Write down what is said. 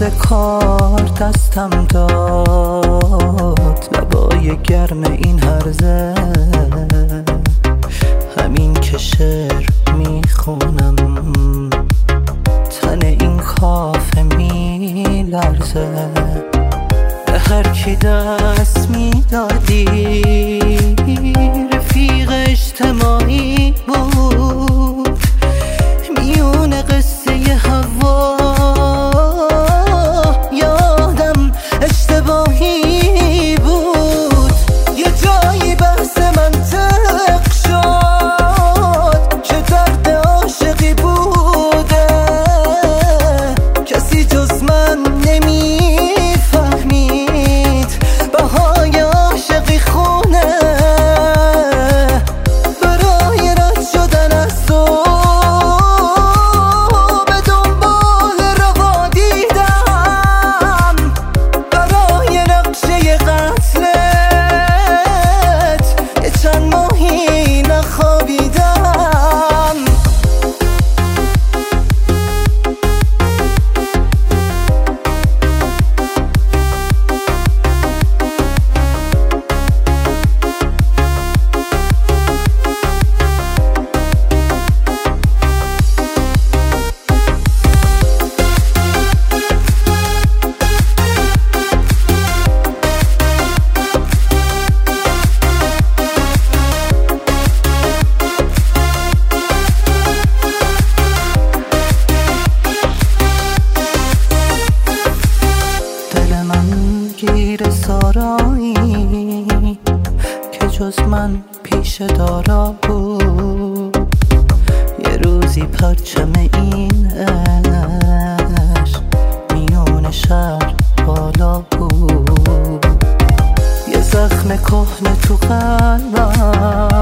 سر کار دستم داد، لبای گرم این هرزه، همین که شعر میخونم تن این کافه میلرزه. به هر کی دست میدادی رفیق اجتماعی بود، میون قصه هوا یادم اشتباهی بود. یه جایی بحث منطق شد که درد عاشقی بوده، کسی جز من نمیفهمید بهای عاشقی خونه. برای رد شدن از تو به دنبال روا دیدم، برای نقشه قتلت یه چند ماهی نخوابیدم. گیر سارایی که جز من پیش دارا بود، یه روزی پرچم این عشق میون شهر بالا بود. یه زخم کهنه تو قلبم